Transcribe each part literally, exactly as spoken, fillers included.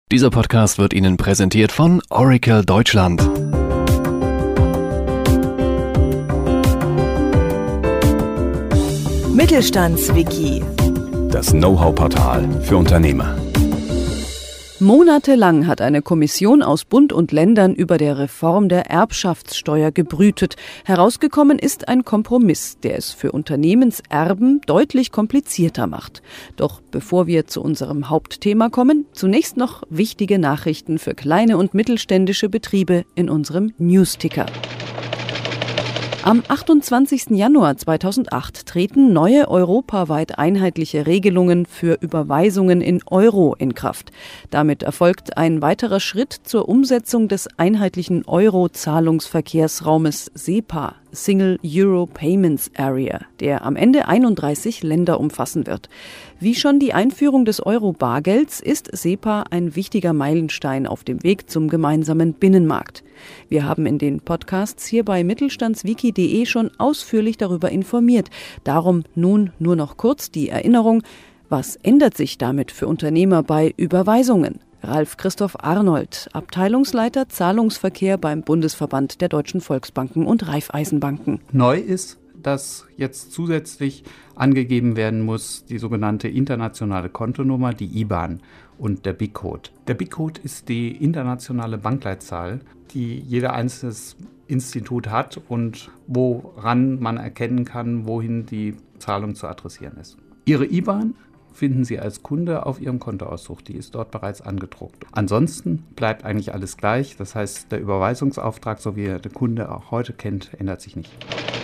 Dieser Podcast wird Ihnen präsentiert von Oracle Deutschland. Mittelstandswiki. Das Know-how-Portal für Unternehmer. Monatelang hat eine Kommission aus Bund und Ländern über der Reform der Erbschaftssteuer gebrütet. Herausgekommen ist ein Kompromiss, der es für Unternehmenserben deutlich komplizierter macht. Doch bevor wir zu unserem Hauptthema kommen, zunächst noch wichtige Nachrichten für kleine und mittelständische Betriebe in unserem Newsticker. Am achtundzwanzigsten Januar zweitausendacht treten neue europaweit einheitliche Regelungen für Überweisungen in Euro in Kraft. Damit erfolgt ein weiterer Schritt zur Umsetzung des einheitlichen Euro-Zahlungsverkehrsraumes SEPA, Single Euro Payments Area, der am Ende einunddreißig Länder umfassen wird. Wie schon die Einführung des Euro-Bargelds ist SEPA ein wichtiger Meilenstein auf dem Weg zum gemeinsamen Binnenmarkt. Wir haben in den Podcasts hier bei mittelstandswiki punkt de schon ausführlich darüber informiert. Darum nun nur noch kurz die Erinnerung, was ändert sich damit für Unternehmer bei Überweisungen? Ralf Christoph Arnold, Abteilungsleiter Zahlungsverkehr beim Bundesverband der Deutschen Volksbanken und Raiffeisenbanken. Neu ist, dass jetzt zusätzlich angegeben werden muss die sogenannte internationale Kontonummer, die I B A N und der B I C-Code. Der B I C-Code ist die internationale Bankleitzahl, die jeder einzelne Institut hat und woran man erkennen kann, wohin die Zahlung zu adressieren ist. Ihre I B A N finden Sie als Kunde auf Ihrem Kontoauszug. Die ist dort bereits angedruckt. Ansonsten bleibt eigentlich alles gleich. Das heißt, der Überweisungsauftrag, so wie er der Kunde auch heute kennt, ändert sich nicht.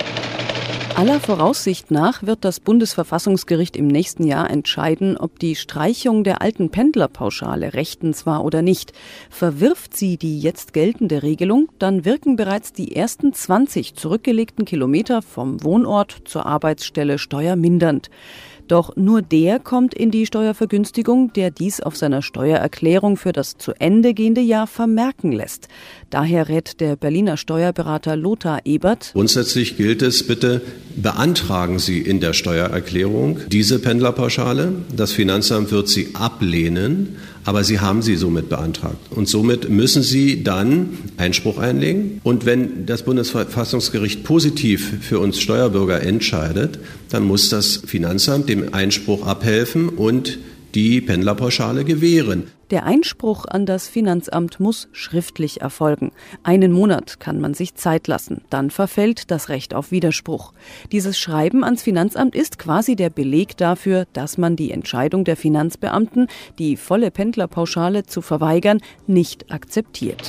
Aller Voraussicht nach wird das Bundesverfassungsgericht im nächsten Jahr entscheiden, ob die Streichung der alten Pendlerpauschale rechtens war oder nicht. Verwirft sie die jetzt geltende Regelung, dann wirken bereits die ersten zwanzig zurückgelegten Kilometer vom Wohnort zur Arbeitsstelle steuermindernd. Doch nur der kommt in die Steuervergünstigung, der dies auf seiner Steuererklärung für das zu Ende gehende Jahr vermerken lässt. Daher rät der Berliner Steuerberater Lothar Ebert: Grundsätzlich gilt es, bitte beantragen Sie in der Steuererklärung diese Pendlerpauschale. Das Finanzamt wird sie ablehnen, aber Sie haben sie somit beantragt. Und somit müssen Sie dann Einspruch einlegen. Und wenn das Bundesverfassungsgericht positiv für uns Steuerbürger entscheidet, dann muss das Finanzamt dem Einspruch abhelfen und die Pendlerpauschale gewähren. Der Einspruch an das Finanzamt muss schriftlich erfolgen. Einen Monat kann man sich Zeit lassen. Dann verfällt das Recht auf Widerspruch. Dieses Schreiben ans Finanzamt ist quasi der Beleg dafür, dass man die Entscheidung der Finanzbeamten, die volle Pendlerpauschale zu verweigern, nicht akzeptiert.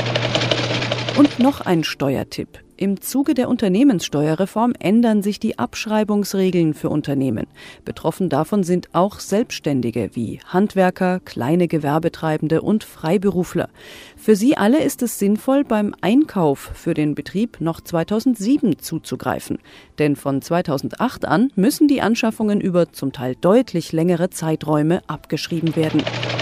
Und noch ein Steuertipp. Im Zuge der Unternehmenssteuerreform ändern sich die Abschreibungsregeln für Unternehmen. Betroffen davon sind auch Selbstständige wie Handwerker, kleine Gewerbetreibende und Freiberufler. Für sie alle ist es sinnvoll, beim Einkauf für den Betrieb noch zweitausendsieben zuzugreifen. Denn von zweitausendacht an müssen die Anschaffungen über zum Teil deutlich längere Zeiträume abgeschrieben werden.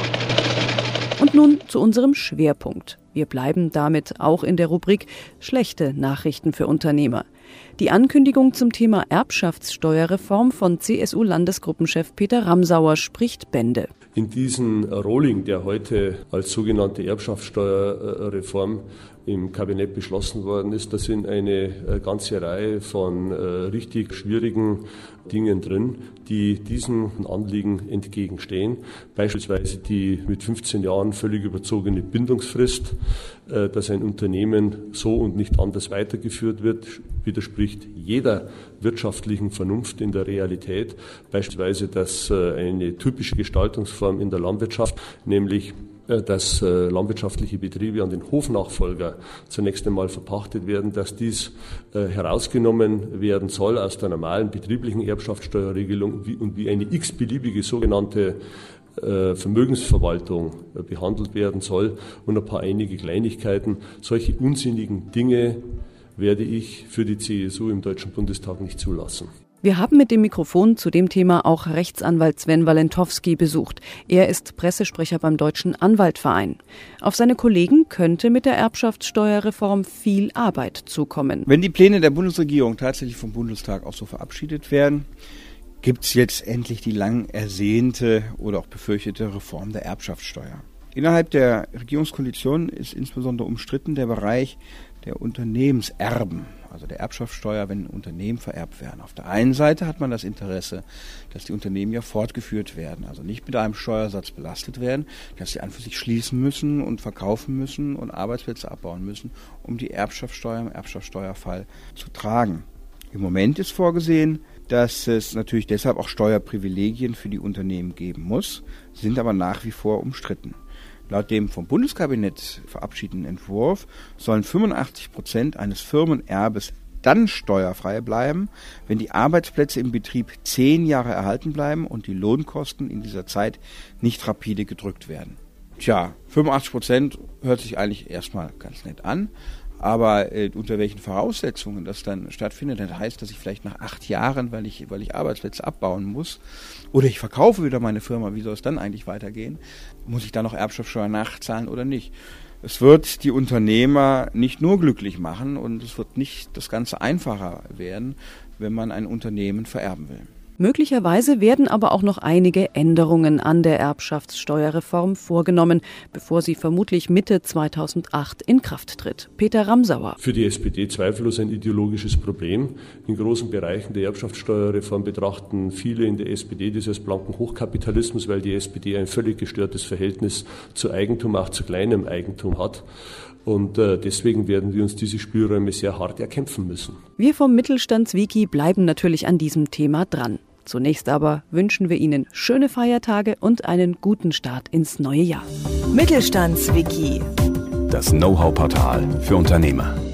Und nun zu unserem Schwerpunkt. Wir bleiben damit auch in der Rubrik schlechte Nachrichten für Unternehmer. Die Ankündigung zum Thema Erbschaftssteuerreform von C S U-Landesgruppenchef Peter Ramsauer spricht Bände. In diesem Rohling, der heute als sogenannte Erbschaftssteuerreform im Kabinett beschlossen worden ist, da sind eine ganze Reihe von richtig schwierigen Dingen drin, die diesem Anliegen entgegenstehen. Beispielsweise die mit fünfzehn Jahren völlig überzogene Bindungsfrist, dass ein Unternehmen so und nicht anders weitergeführt wird, widerspricht jeder wirtschaftlichen Vernunft in der Realität. Beispielsweise, dass eine typische Gestaltungsform in der Landwirtschaft, nämlich dass äh, landwirtschaftliche Betriebe an den Hofnachfolger zunächst einmal verpachtet werden, dass dies äh, herausgenommen werden soll aus der normalen betrieblichen Erbschaftssteuerregelung wie, und wie eine x-beliebige sogenannte äh, Vermögensverwaltung äh, behandelt werden soll und ein paar einige Kleinigkeiten. Solche unsinnigen Dinge werde ich für die C S U im Deutschen Bundestag nicht zulassen. Wir haben mit dem Mikrofon zu dem Thema auch Rechtsanwalt Sven Walentowski besucht. Er ist Pressesprecher beim Deutschen Anwaltverein. Auf seine Kollegen könnte mit der Erbschaftssteuerreform viel Arbeit zukommen. Wenn die Pläne der Bundesregierung tatsächlich vom Bundestag auch so verabschiedet werden, gibt es jetzt endlich die lang ersehnte oder auch befürchtete Reform der Erbschaftssteuer. Innerhalb der Regierungskoalition ist insbesondere umstritten der Bereich der Unternehmenserben, also der Erbschaftssteuer, wenn Unternehmen vererbt werden. Auf der einen Seite hat man das Interesse, dass die Unternehmen ja fortgeführt werden, also nicht mit einem Steuersatz belastet werden, dass sie an für sich schließen müssen und verkaufen müssen und Arbeitsplätze abbauen müssen, um die Erbschaftssteuer im Erbschaftssteuerfall zu tragen. Im Moment ist vorgesehen, dass es natürlich deshalb auch Steuerprivilegien für die Unternehmen geben muss, sind aber nach wie vor umstritten. Laut dem vom Bundeskabinett verabschiedeten Entwurf sollen fünfundachtzig Prozent eines Firmenerbes dann steuerfrei bleiben, wenn die Arbeitsplätze im Betrieb zehn Jahre erhalten bleiben und die Lohnkosten in dieser Zeit nicht rapide gedrückt werden. Tja, fünfundachtzig Prozent hört sich eigentlich erstmal ganz nett an. Aber äh, unter welchen Voraussetzungen das dann stattfindet, das heißt, dass ich vielleicht nach acht Jahren, weil ich, weil ich Arbeitsplätze abbauen muss, oder ich verkaufe wieder meine Firma, wie soll es dann eigentlich weitergehen? Muss ich da noch Erbschaftssteuer nachzahlen oder nicht? Es wird die Unternehmer nicht nur glücklich machen und es wird nicht das Ganze einfacher werden, wenn man ein Unternehmen vererben will. Möglicherweise werden aber auch noch einige Änderungen an der Erbschaftssteuerreform vorgenommen, bevor sie vermutlich Mitte zweitausendacht in Kraft tritt. Peter Ramsauer. Für die S P D zweifellos ein ideologisches Problem. In großen Bereichen der Erbschaftssteuerreform betrachten viele in der S P D das als blanken Hochkapitalismus, weil die S P D ein völlig gestörtes Verhältnis zu Eigentum, auch zu kleinem Eigentum hat. Und äh, deswegen werden wir uns diese Spielräume sehr hart erkämpfen müssen. Wir vom Mittelstandswiki bleiben natürlich an diesem Thema dran. Zunächst aber wünschen wir Ihnen schöne Feiertage und einen guten Start ins neue Jahr. Mittelstandswiki. Das Know-how-Portal für Unternehmer.